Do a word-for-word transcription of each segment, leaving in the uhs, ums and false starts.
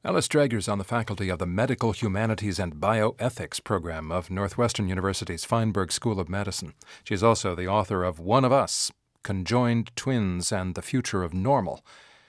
Alice Drager is on the faculty of the Medical Humanities and Bioethics program of Northwestern University's Feinberg School of Medicine. She is also the author of One of Us, Conjoined Twins and the Future of Normal.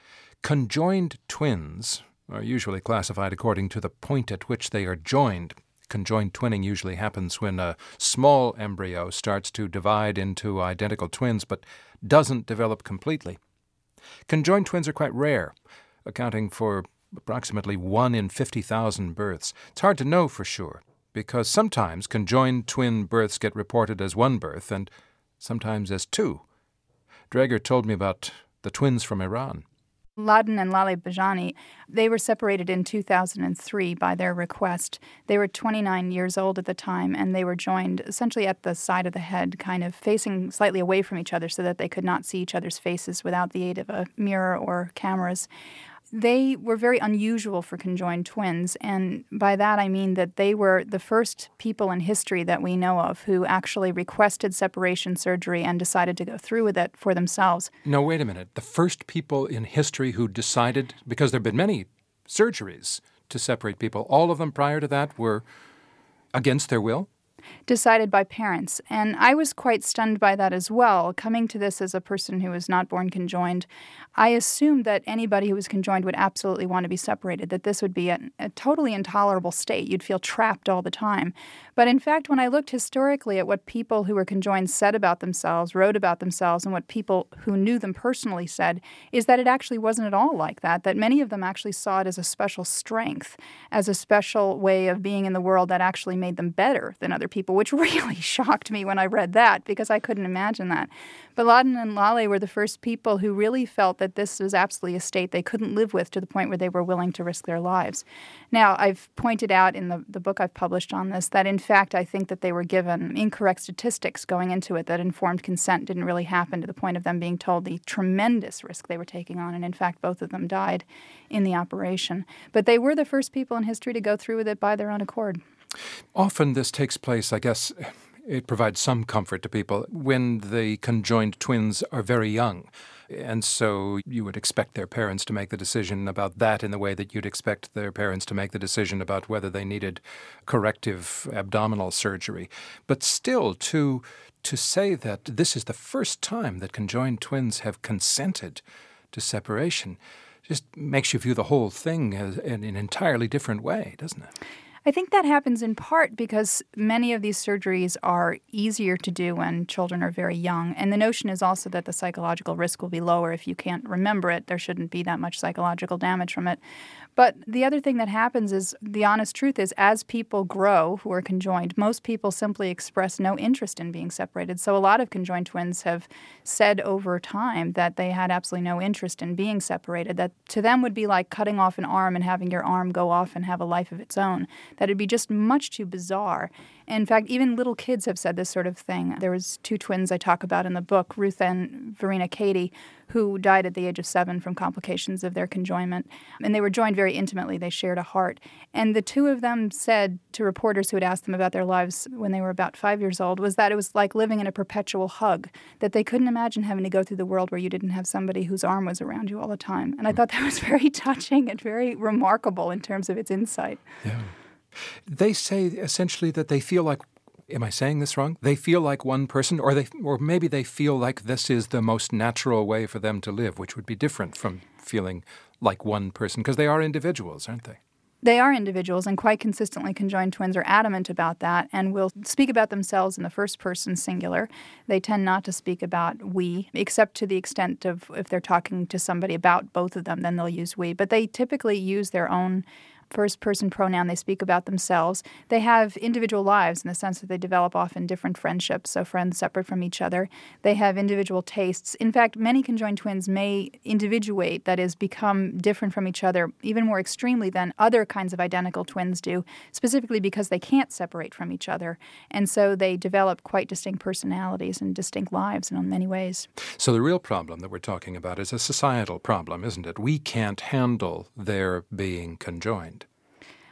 Conjoined twins are usually classified according to the point at which they are joined. Conjoined twinning usually happens when a small embryo starts to divide into identical twins but doesn't develop completely. Conjoined twins are quite rare, accounting for approximately one in fifty thousand births. It's hard to know for sure, because sometimes conjoined twin births get reported as one birth and sometimes as two. Drager told me about the twins from Iran. Laden and Laleh Bajani, they were separated in two thousand three by their request. They were twenty-nine years old at the time, and they were joined essentially at the side of the head, kind of facing slightly away from each other so that they could not see each other's faces without the aid of a mirror or cameras. They were very unusual for conjoined twins, and by that I mean that they were the first people in history that we know of who actually requested separation surgery and decided to go through with it for themselves. No, wait a minute. The first people in history who decided, because there have been many surgeries to separate people, all of them prior to that were against their will? Decided by parents. And I was quite stunned by that as well. Coming to this as a person who was not born conjoined, I assumed that anybody who was conjoined would absolutely want to be separated, that this would be a, a totally intolerable state. You'd feel trapped all the time. But in fact, when I looked historically at what people who were conjoined said about themselves, wrote about themselves, and what people who knew them personally said, is that it actually wasn't at all like that, that many of them actually saw it as a special strength, as a special way of being in the world that actually made them better than other people, which really shocked me when I read that because I couldn't imagine that. But Laden and Laleh were the first people who really felt that this was absolutely a state they couldn't live with to the point where they were willing to risk their lives. Now, I've pointed out in the, the book I've published on this that, in fact, I think that they were given incorrect statistics going into it, that informed consent didn't really happen to the point of them being told the tremendous risk they were taking on. And, in fact, both of them died in the operation. But they were the first people in history to go through with it by their own accord. Often this takes place, I guess, it provides some comfort to people when the conjoined twins are very young. And so you would expect their parents to make the decision about that in the way that you'd expect their parents to make the decision about whether they needed corrective abdominal surgery. But still, to to say that this is the first time that conjoined twins have consented to separation just makes you view the whole thing as in an entirely different way, doesn't it? I think that happens in part because many of these surgeries are easier to do when children are very young. And the notion is also that the psychological risk will be lower if you can't remember it. There shouldn't be that much psychological damage from it. But the other thing that happens is, the honest truth is, as people grow who are conjoined, most people simply express no interest in being separated. So a lot of conjoined twins have said over time that they had absolutely no interest in being separated, that to them would be like cutting off an arm and having your arm go off and have a life of its own. That it'd be just much too bizarre. In fact, even little kids have said this sort of thing. There was two twins I talk about in the book, Ruth and Verena Cady, who died at the age of seven from complications of their conjoinment. And they were joined very intimately. They shared a heart. And the two of them said to reporters who had asked them about their lives when they were about five years old was that it was like living in a perpetual hug, that they couldn't imagine having to go through the world where you didn't have somebody whose arm was around you all the time. And I thought that was very touching and very remarkable in terms of its insight. Yeah. They say essentially that they feel like, am I saying this wrong? They feel like one person, or they, or maybe they feel like this is the most natural way for them to live, which would be different from feeling like one person, because they are individuals, aren't they? They are individuals, and quite consistently conjoined twins are adamant about that and will speak about themselves in the first person singular. They tend not to speak about we, except to the extent of if they're talking to somebody about both of them, then they'll use we. But they typically use their own first-person pronoun. They speak about themselves. They have individual lives in the sense that they develop often different friendships, so friends separate from each other. They have individual tastes. In fact, many conjoined twins may individuate, that is, become different from each other even more extremely than other kinds of identical twins do, specifically because they can't separate from each other. And so they develop quite distinct personalities and distinct lives in many ways. So the real problem that we're talking about is a societal problem, isn't it? We can't handle their being conjoined.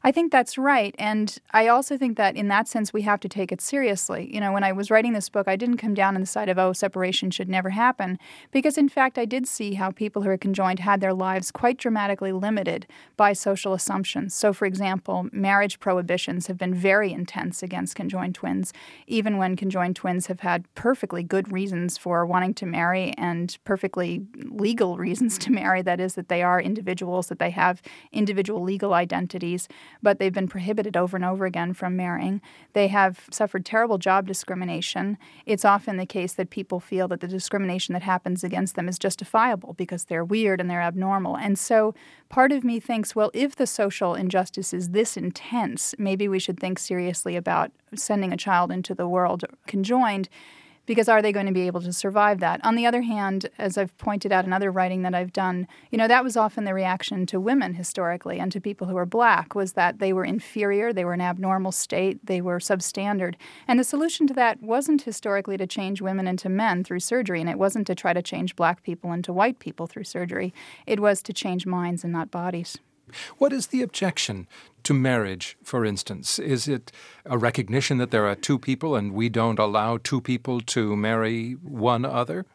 I think that's right. And I also think that in that sense, we have to take it seriously. You know, when I was writing this book, I didn't come down on the side of, oh, separation should never happen. Because in fact, I did see how people who are conjoined had their lives quite dramatically limited by social assumptions. So, for example, marriage prohibitions have been very intense against conjoined twins, even when conjoined twins have had perfectly good reasons for wanting to marry and perfectly legal reasons to marry. That is, that they are individuals, that they have individual legal identities, but they've been prohibited over and over again from marrying. They have suffered terrible job discrimination. It's often the case that people feel that the discrimination that happens against them is justifiable because they're weird and they're abnormal. And so part of me thinks, well, if the social injustice is this intense, maybe we should think seriously about sending a child into the world conjoined, because are they going to be able to survive that? On the other hand, as I've pointed out in other writing that I've done, you know, that was often the reaction to women historically and to people who were black, was that they were inferior, they were an abnormal state, they were substandard. And the solution to that wasn't historically to change women into men through surgery, and it wasn't to try to change black people into white people through surgery. It was to change minds and not bodies. What is the objection to marriage, for instance? Is it a recognition that there are two people and we don't allow two people to marry one other?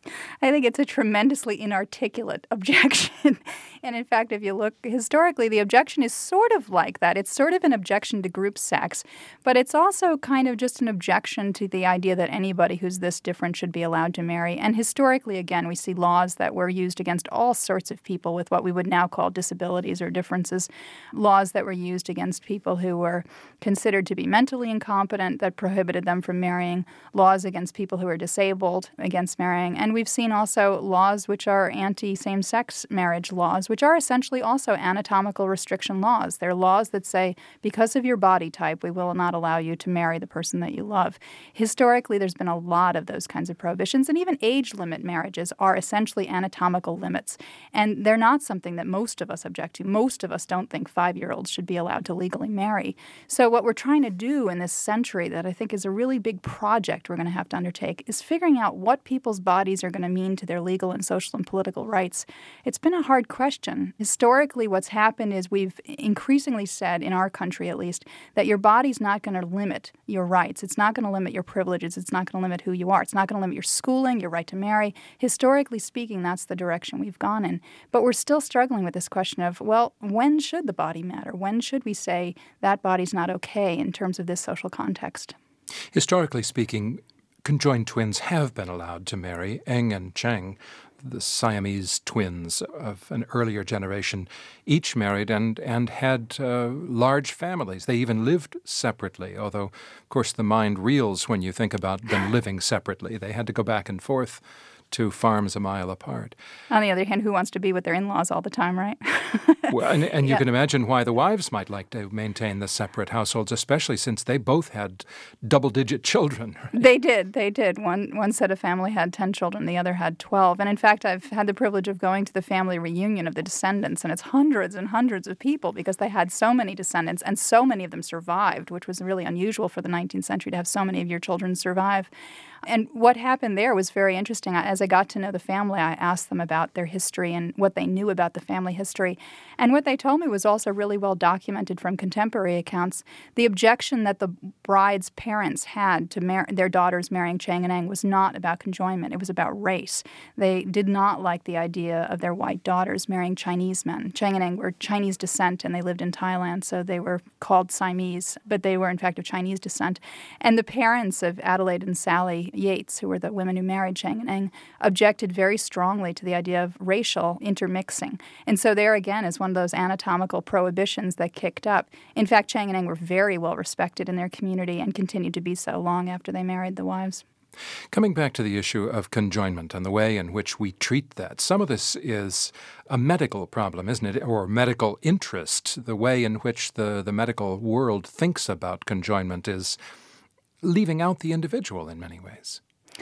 I think it's a tremendously inarticulate objection. And in fact, if you look historically, the objection is sort of like that. It's sort of an objection to group sex, but it's also kind of just an objection to the idea that anybody who's this different should be allowed to marry. And historically, again, we see laws that were used against all sorts of people with what we would now call disabilities or differences, laws that were used against people who were considered to be mentally incompetent that prohibited them from marrying, laws against people who are disabled against marrying. And we've seen also laws which are anti-same-sex marriage laws, which are essentially also anatomical restriction laws. They're laws that say, because of your body type, we will not allow you to marry the person that you love. Historically, there's been a lot of those kinds of prohibitions, and even age limit marriages are essentially anatomical limits. And they're not something that most of us object to. Most of us don't think five-year-olds should be allowed to legally marry. So what we're trying to do in this century that I think is a really big project we're going to have to undertake is figuring out what people's bodies are going to mean to their legal and social and political rights. It's been a hard question. Historically, what's happened is we've increasingly said, in our country at least, that your body's not going to limit your rights. It's not going to limit your privileges. It's not going to limit who you are. It's not going to limit your schooling, your right to marry. Historically speaking, that's the direction we've gone in. But we're still struggling with this question of, well, when should the body matter? When should we say that body's not okay in terms of this social context? Historically speaking, conjoined twins have been allowed to marry. Eng and Cheng, the Siamese twins of an earlier generation, each married and, and had uh, large families. They even lived separately, although, of course, the mind reels when you think about them living separately. They had to go back and forth to farms a mile apart. On the other hand, who wants to be with their in-laws all the time, right? Well, and, and you yeah. can imagine why the wives might like to maintain the separate households, especially since they both had double-digit children. Right? They did. They did. One one set of family had ten children. The other had twelve. And in fact, I've had the privilege of going to the family reunion of the descendants, and it's hundreds and hundreds of people because they had so many descendants, and so many of them survived, which was really unusual for the nineteenth century to have so many of your children survive. And what happened there was very interesting. As I got to know the family, I asked them about their history and what they knew about the family history. And what they told me was also really well documented from contemporary accounts. The objection that the bride's parents had to mar- their daughters marrying Cheng and Eng was not about conjoinment. It was about race. They did not like the idea of their white daughters marrying Chinese men. Cheng and Eng were Chinese descent, and they lived in Thailand, so they were called Siamese, but they were, in fact, of Chinese descent. And the parents of Adelaide and Sally Yates, who were the women who married Cheng and Eng, objected very strongly to the idea of racial intermixing. And so there again is one of those anatomical prohibitions that kicked up. In fact, Cheng and Eng were very well respected in their community and continued to be so long after they married the wives. Coming back to the issue of conjoinment and the way in which we treat that, some of this is a medical problem, isn't it, or medical interest. The way in which the, the medical world thinks about conjoinment is leaving out the individual in many ways.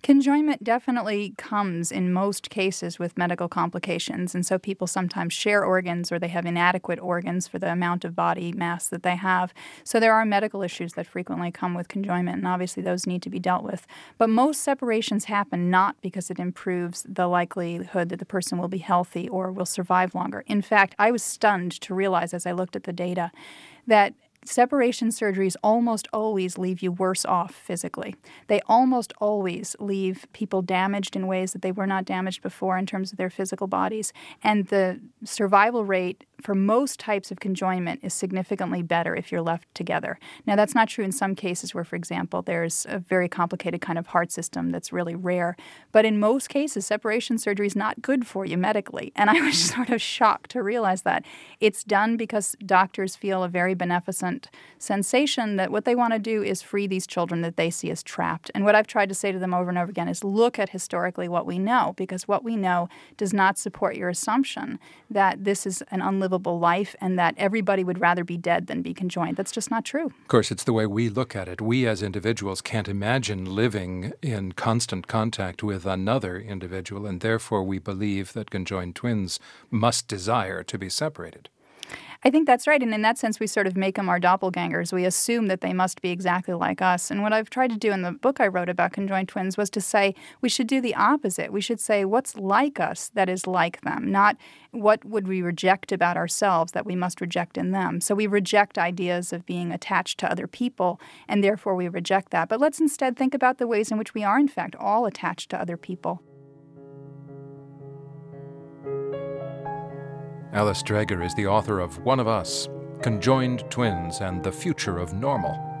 Conjoinment definitely comes in most cases with medical complications, and so people sometimes share organs or they have inadequate organs for the amount of body mass that they have. So there are medical issues that frequently come with conjoinment, and obviously those need to be dealt with. But most separations happen not because it improves the likelihood that the person will be healthy or will survive longer. In fact, I was stunned to realize as I looked at the data that separation surgeries almost always leave you worse off physically. They almost always leave people damaged in ways that they were not damaged before in terms of their physical bodies. And the survival rate for most types of conjoinment is significantly better if you're left together. Now, that's not true in some cases where, for example, there's a very complicated kind of heart system that's really rare. But in most cases, separation surgery is not good for you medically. And I was sort of shocked to realize that. It's done because doctors feel a very beneficent sensation that what they want to do is free these children that they see as trapped. And what I've tried to say to them over and over again is look at historically what we know, because what we know does not support your assumption that this is an unlivable life and that everybody would rather be dead than be conjoined. That's just not true. Of course, it's the way we look at it. We as individuals can't imagine living in constant contact with another individual, and therefore we believe that conjoined twins must desire to be separated. I think that's right. And in that sense, we sort of make them our doppelgangers. We assume that they must be exactly like us. And what I've tried to do in the book I wrote about conjoined twins was to say we should do the opposite. We should say what's like us that is like them, not what would we reject about ourselves that we must reject in them. So we reject ideas of being attached to other people, and therefore we reject that. But let's instead think about the ways in which we are, in fact, all attached to other people. Alice Dreger is the author of One of Us, Conjoined Twins and the Future of Normal.